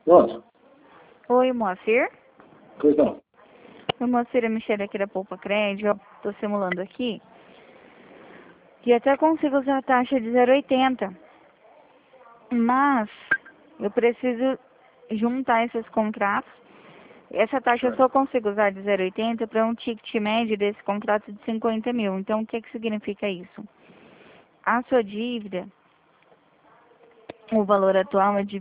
Nossa, Oi, Moacir. pois não. Oi, Moacir, é Michelle aqui da Poupa Crédito. Eu tô simulando aqui. E até consigo usar a taxa de 0,80. Mas eu preciso juntar esses contratos. Essa taxa eu Certo. só consigo usar de 0,80 para um ticket médio desse contrato de 50 mil. Então, o que significa isso? A sua dívida, o valor atual é de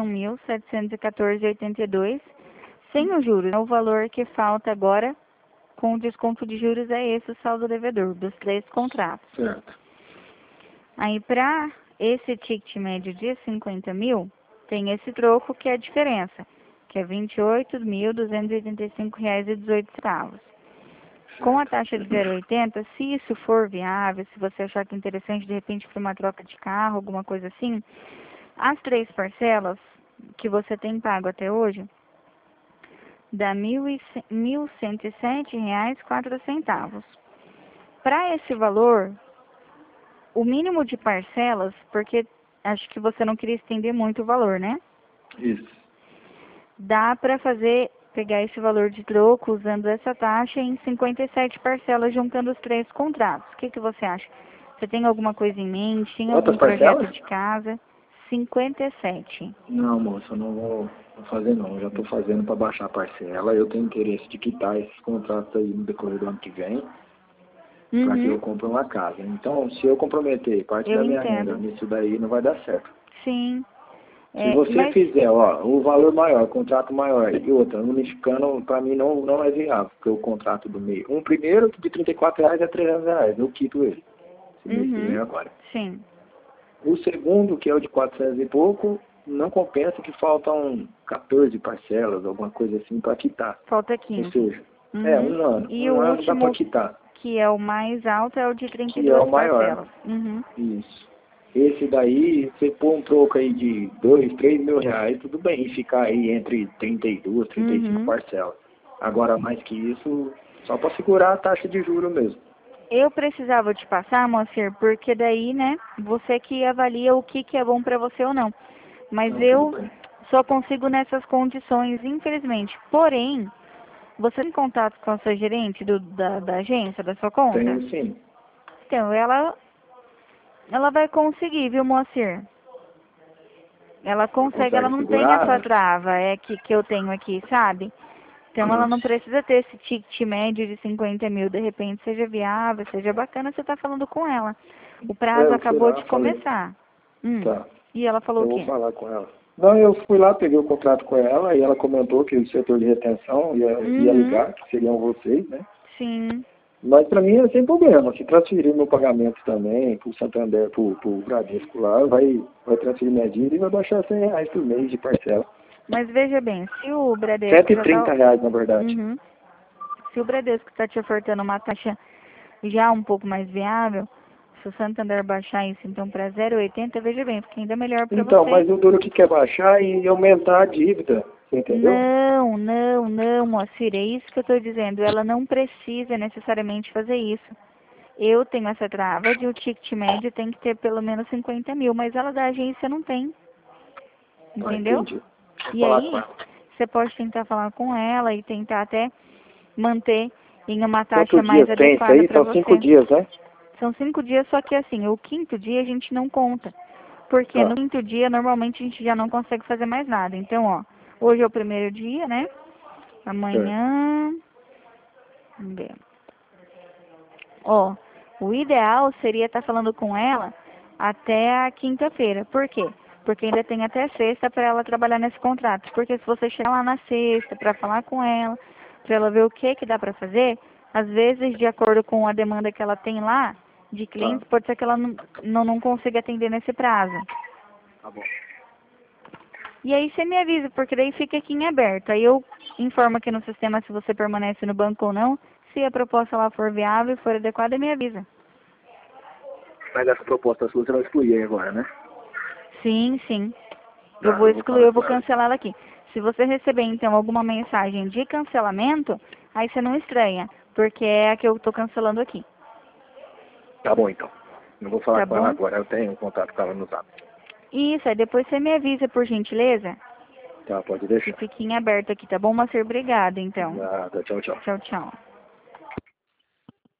21.714,82, sem os juros. O valor que falta agora, com o desconto de juros, é esse o saldo devedor dos 3 contratos. Certo. Aí, para esse ticket médio de 50 mil, tem esse troco que é a diferença, que é R$ 28.285,18. Com a taxa de 0,80, se isso for viável, se você achar que é interessante, de repente, para uma troca de carro, alguma coisa assim, as 3 parcelas que você tem pago até hoje, dá R$ 1.107,04. Para esse valor, o mínimo de parcelas, porque acho que você não queria estender muito o valor, né? Isso. Dá para pegar esse valor de troco usando essa taxa em 57 parcelas, juntando os 3 contratos. O que você acha? Você tem alguma coisa em mente? Tem algum Quantas projeto parcelas? de casa? 57. Não, moça, eu não vou fazer não. Eu já estou fazendo para baixar a parcela. Eu tenho interesse de quitar esses contratos aí no decorrer do ano que vem, para que eu Uhum, compre uma casa. Então, se eu comprometer parte eu da minha renda entendo. nisso daí, não vai dar certo. Sim. Se você Mas fizer, ó, o valor maior, o contrato maior e outra, unificando, para mim não é viável, porque o contrato do meio. Um primeiro de R$ 34 é R$ 300, eu quito ele. Esse mês que vem uhum, agora. sim. O segundo, que é o de 400 e pouco, não compensa que faltam 14 parcelas, alguma coisa assim, para quitar. Falta Ou 15. seja, Uhum. um ano. E o Um ano dá para último, quitar, que é o mais alto, é o de que é 32 o maior. parcelas. Uhum. Isso. Esse daí, você pôr um troco aí de 2, 3 mil reais, tudo bem, e ficar aí entre 32, 35 Uhum. parcelas. Agora, mais que isso, só para segurar a taxa de juros mesmo. Eu precisava te passar, Moacir, porque daí, né, você que avalia o que é bom para você ou não. Mas Não, tudo eu bem. só consigo nessas condições, infelizmente. Porém, você tem contato com a sua gerente da agência, da sua conta? Tenho sim. Então, ela vai conseguir, viu, Moacir? Ela Ela consegue, ela consegue não tem essa segurar? trava que eu tenho aqui, sabe? Então ela não Isso. precisa ter esse ticket médio de 50 mil, de repente seja viável, seja bacana, você tá falando com ela. O prazo Eu fui acabou lá, de falei. começar. Tá, E ela falou o eu vou quê? falar com ela. Não, eu fui lá, peguei o contrato com ela e ela comentou que o setor de retenção ia Uhum, ligar, que seriam vocês, né? sim. Mas para mim é sem problema. Se transferir meu pagamento também pro Santander, pro Bradesco lá, vai transferir minha dívida e vai baixar R$ 100 por mês de parcela. Mas veja bem, se o Bradesco Cento e já tá. trinta reais, na verdade. Uhum. Se o Bradesco está te ofertando uma taxa já um pouco mais viável, se o Santander baixar isso então para 0,80, veja bem, fica ainda melhor para Então, você. mas o duro que quer baixar e aumentar a dívida, você entendeu? Não, não, não, Moacir, é isso que eu estou dizendo. Ela não precisa necessariamente fazer isso. Eu tenho essa trava de o ticket médio tem que ter pelo menos 50 mil, mas ela da agência não tem, Ah, entendeu? entendi. Vou E falar com aí, ela. você pode tentar falar com ela e tentar até manter em uma taxa Quantos mais dias tem isso adequada aí? para São 5 você. dias, né? São 5 dias, só que assim, o quinto dia a gente não conta. Porque no Tá. quinto dia, normalmente, a gente já não consegue fazer mais nada. Então, ó, hoje é o primeiro dia, né? Certo. Amanhã, vamos ver. Ó, o ideal seria estar falando com ela até a quinta-feira. Por quê? Porque ainda tem até sexta para ela trabalhar nesse contrato. Porque se você chegar lá na sexta para falar com ela, para ela ver o que dá para fazer, às vezes, de acordo com a demanda que ela tem lá, de Tá. clientes, pode ser que ela não consiga atender nesse prazo. Tá bom. E aí você me avisa, porque daí fica aqui em aberto. Aí eu informo aqui no sistema se você permanece no banco ou não. Se a proposta lá for viável e for adequada, me avisa. Mas essa proposta sua você vai excluir aí agora, né? Sim, sim. Eu Tá, vou eu vou excluir, falar eu vou com ela. cancelar ela aqui. Se você receber, então, alguma mensagem de cancelamento, aí você não estranha, porque é a que eu tô cancelando aqui. Tá bom, então. Não vou falar Tá com ela bom? agora, eu tenho um contato com ela no Zap. Isso, aí depois você me avisa, por gentileza. Tá, pode Que deixar. fique em aberto aqui, tá bom, Moacir? Obrigada, então. Nada, tchau, tchau. Tchau, tchau.